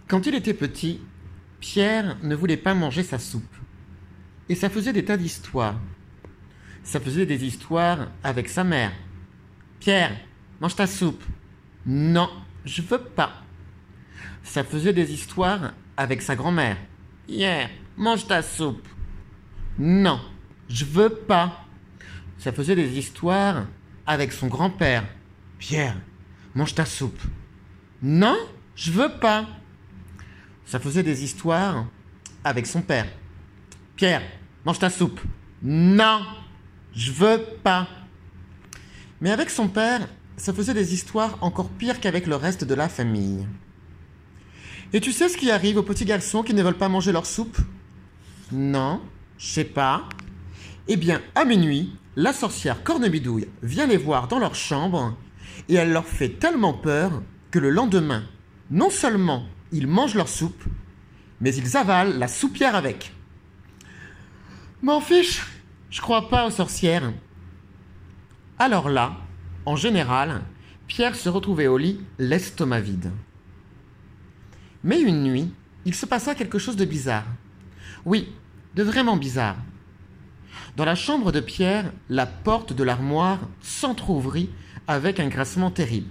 Quand il était petit, Pierre ne voulait pas manger sa soupe. Et ça faisait des tas d'histoires. Ça faisait des histoires avec sa mère. Pierre, mange ta soupe. Non, je veux pas. Ça faisait des histoires avec sa grand-mère. Pierre, mange ta soupe. Non, je veux pas. Ça faisait des histoires avec son grand-père. Pierre, mange ta soupe. Non, je veux pas. Ça faisait des histoires avec son père. Pierre, mange ta soupe. Non, je veux pas. Mais avec son père, ça faisait des histoires encore pires qu'avec le reste de la famille. Et tu sais ce qui arrive aux petits garçons qui ne veulent pas manger leur soupe? Non, je sais pas. Eh bien, à minuit, la sorcière Cornebidouille vient les voir dans leur chambre et elle leur fait tellement peur que le lendemain, non seulement ils mangent leur soupe, mais ils avalent la soupière avec. M'en fiche, je crois pas aux sorcières. Alors là, en général, Pierre se retrouvait au lit, l'estomac vide. Mais une nuit, il se passa quelque chose de bizarre. Oui, de vraiment bizarre. Dans la chambre de Pierre, la porte de l'armoire s'entr'ouvrit avec un grincement terrible.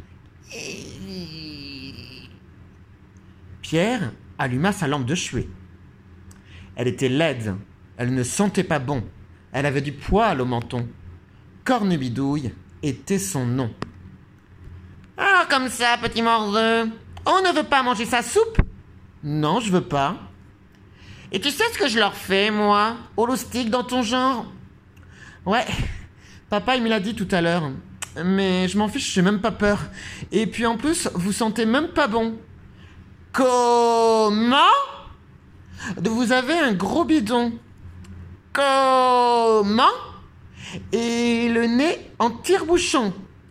Pierre alluma sa lampe de chevet. Elle était laide, elle ne sentait pas bon, elle avait du poil au menton. Cornebidouille était son nom. « Ah, comme ça, petit morveux, on ne veut pas manger sa soupe ?»« Non, je veux pas. »« Et tu sais ce que je leur fais, moi, au loustic dans ton genre ?»« Ouais, papa il me l'a dit tout à l'heure. Mais je m'en fiche, j'ai même pas peur. Et puis en plus, vous sentez même pas bon. »« Comment ? Vous avez un gros bidon. »« Comment ? Et le nez en tire-bouchon. »« Comment ? »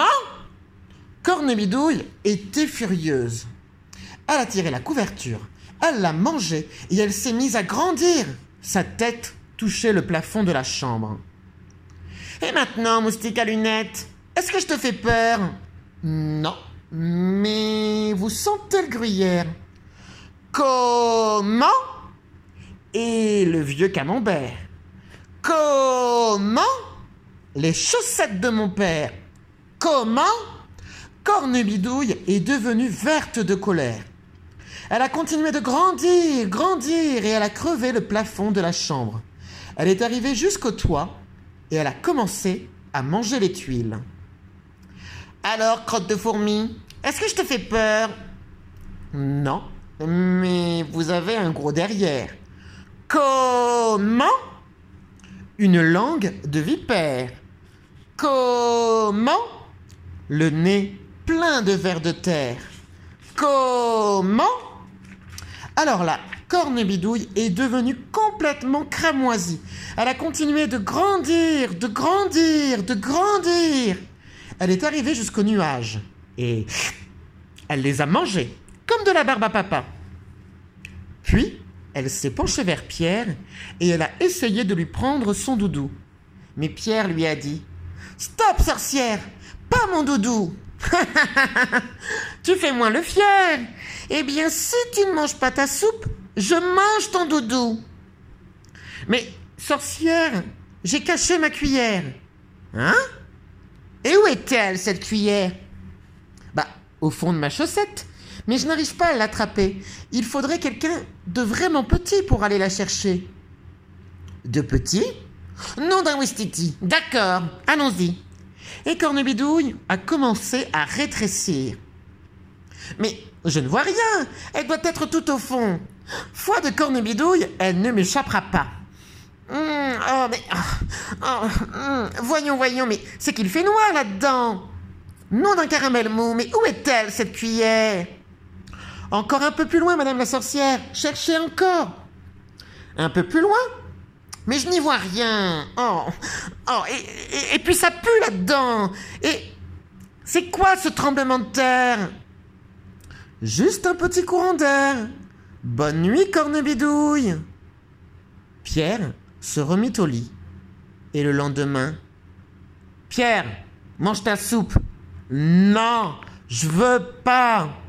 Cornebidouille était furieuse. Elle a tiré la couverture, elle l'a mangée et elle s'est mise à grandir. Sa tête touchait le plafond de la chambre. « Et maintenant, moustique à lunettes, est-ce que je te fais peur ? » ?»« Non, mais vous sentez le gruyère. »« Comment ? Et le vieux camembert. »« Comment ? Les chaussettes de mon père. »« Comment ? » Cornebidouille est devenue verte de colère. Elle a continué de grandir, grandir, et elle a crevé le plafond de la chambre. Elle est arrivée jusqu'au toit, et elle a commencé à manger les tuiles. « Alors, crotte de fourmi, est-ce que je te fais peur ? » ?»« Non, mais vous avez un gros derrière. »« Comment ? Une langue de vipère. »« Comment ? Le nez plein de vers de terre. »« Comment ? » Alors là, Cornebidouille est devenue complètement cramoisie. Elle a continué de grandir, de grandir, de grandir. Elle est arrivée jusqu'aux nuages. Et elle les a mangés, comme de la barbe à papa. Puis, elle s'est penchée vers Pierre et elle a essayé de lui prendre son doudou. Mais Pierre lui a dit « Stop, sorcière ! Pas mon doudou !»« Tu fais moins le fier. Eh bien, si tu ne manges pas ta soupe, je mange ton doudou. »« Mais, sorcière, j'ai caché ma cuillère. »« Hein ? Et où est-elle, cette cuillère ? » ?»« Bah, au fond de ma chaussette. Mais je n'arrive pas à l'attraper. Il faudrait quelqu'un de vraiment petit pour aller la chercher. »« De petit ? Nom d'un ouistiti. D'accord, allons-y. » Et Cornebidouille a commencé à rétrécir. « Mais je ne vois rien. Elle doit être tout au fond. Foi de Cornebidouille, elle ne m'échappera pas. Voyons, mais c'est qu'il fait noir là-dedans. Nom d'un caramel mou, mais où est-elle, cette cuillère ? Encore un peu plus loin, madame la sorcière. Cherchez encore. Un peu plus loin ? Mais je n'y vois rien. Et puis ça pue là-dedans. Et c'est quoi ce tremblement de terre ? Juste un petit courant d'air. Bonne nuit, Cornebidouille. Pierre se remit au lit. Et le lendemain, Pierre, mange ta soupe. Non, je veux pas.